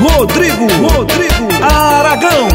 Rodrigo Aragão.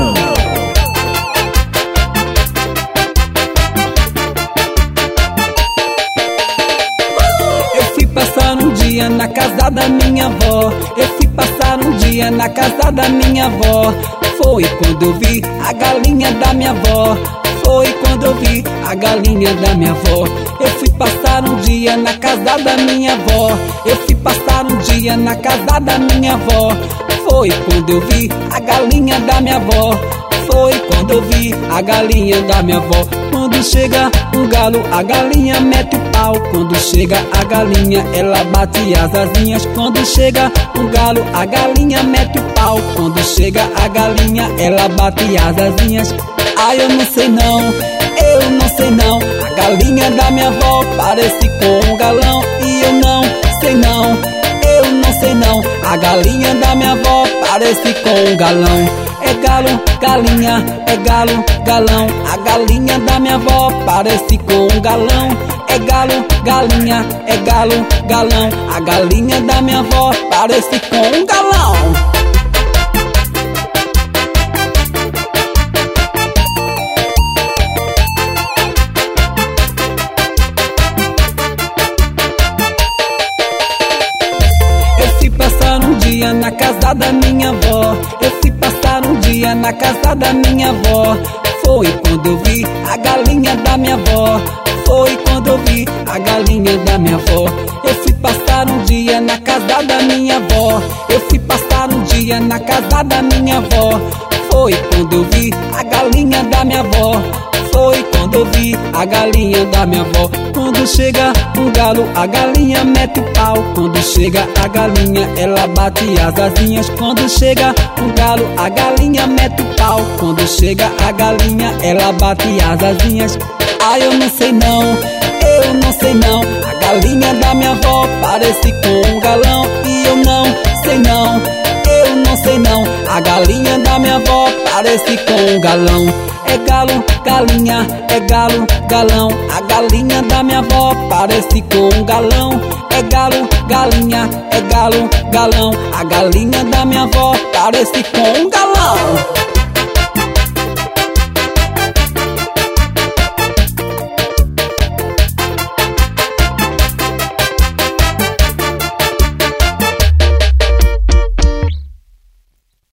Eu fui passar um dia na casa da minha avó. Eu fui passar um dia na casa da minha avó. Foi quando eu vi a galinha da minha avó. Foi quando eu vi a galinha da minha avó. Eu fui passar um dia na casa da minha avó. Eu fui passar um dia na casa da minha avó. Foi quando eu vi a galinha da minha avó. Foi quando eu vi a galinha da minha avó. Quando chega um galo, a galinha mete o pau. Quando chega a galinha, ela bate as asinhas. Quando chega um galo, a galinha mete o pau. Quando chega a galinha, ela bate as asinhas. Ai, eu não sei não, eu não sei não. A galinha da minha avó parece com um galão. E eu não sei não, eu não sei não. A galinha da minha avó parece com um galão. É galo, galinha, é galo, galão. A galinha da minha avó parece com um galão. É galo, galinha, é galo, galão. A galinha da minha avó parece com um galão. Na casa da minha avó, eu fui passar um dia na casa da minha avó. Foi quando eu vi a galinha da minha avó. Foi quando eu vi a galinha da minha avó. Eu fui passar um dia na casa da minha avó. Eu fui passar um dia na casa da minha avó. Foi quando eu vi a galinha da minha avó. Foi quando eu vi a galinha da minha avó. Quando chega um galo, a galinha mete o pau. Quando chega a galinha, ela bate as asinhas. Quando chega um galo, a galinha mete o pau. Quando chega a galinha, ela bate as asinhas. Ai, eu não sei não, eu não sei não. A galinha da minha avó parece com um galão. E eu não sei não, eu não sei não. A galinha da minha avó parece com um galão. É galo, galinha, é galo, galão. A galinha da minha avó parece com um galão. É galo, galinha, é galo, galão. A galinha da minha avó parece com um galão.